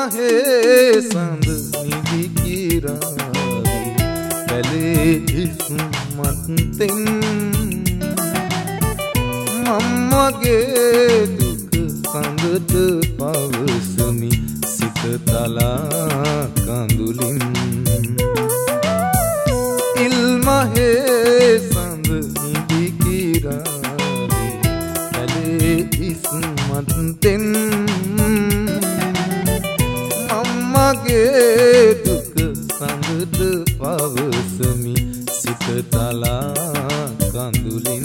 මහේ සඳ නිදි කිරාවි පැලේ ඉස්මත්ෙන් මම්මගේ දුක සඳට පවසමි සිත තලා කඳුලින් ඉල්මහේ සඳ නිදි කිරාවි පැලේ ඉස්මත්ෙන් මම්මගේ දුක සඳට පවසමි සිත තලා කඳුලින්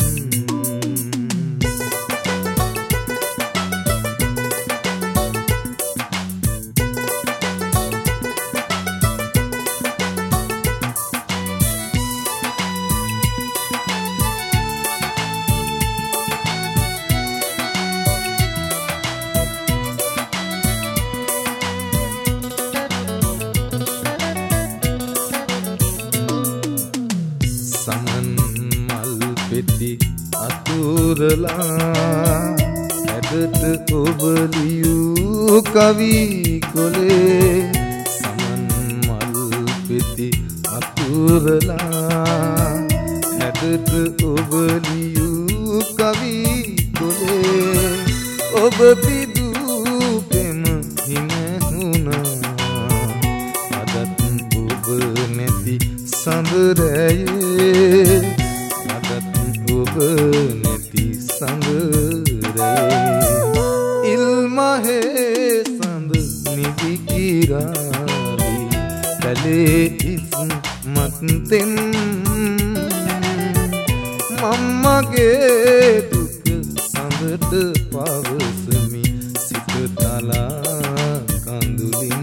සමන් මල් පෙති අතුරලා හැඩට ඔබ ලියූ කවි කොලේ සමන් මල් පෙති අතුරලා හැඩට ඔබ ලියූ කවි කොලේ ඔබ පිදූ පෙම හිමැහුණා අදත් ඔබ නැති සඳරයේ අදත් ඔබ නැති සඳරයේ ඉල්මහේ සඳ නිදි කිරාවි පැලේ ඉස්මත්ෙන් මම්මගේ දුක සඳට පවසමි සිත තලා කඳුලින්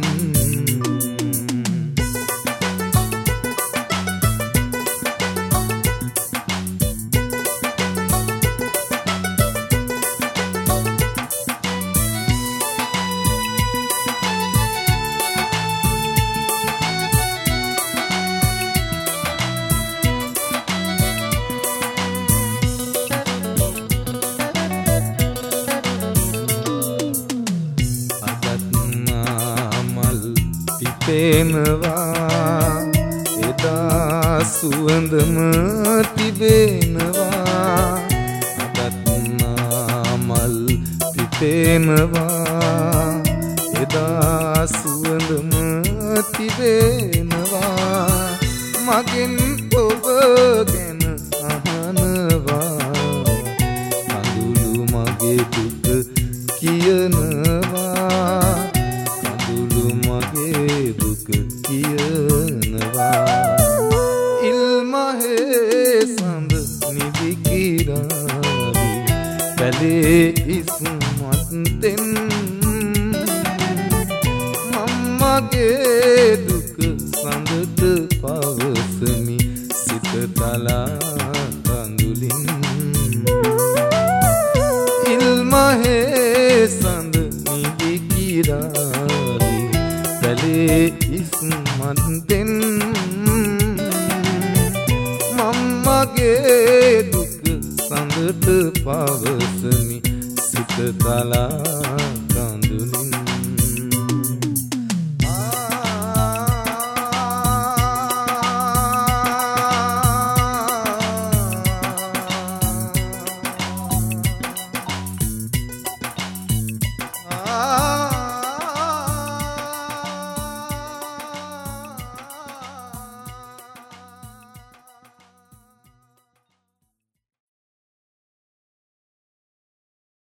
පේනවා එදා සුවඳම තිබෙනවා අදත් මල් පිපෙනවා එදා සුවඳම තිබෙනවා මගෙන් ඔබ ගැන අහනවා කඳුළු මගේ දුක කියනවා මගේ දුක කියනවා ඉල්මහේ සඳ නිදි කිරාවි පැලේ ඉස්මත්ෙන් මම්මගේ දුක සඳට පවසමි සිත තලා කඳුලින් ඉල්මහේ සඳ නිදි කිරාවි පැලේ ඉස්මත්ෙන් මම්මගේ දුක සඳට පවසමි සිත තලා කඳුලින්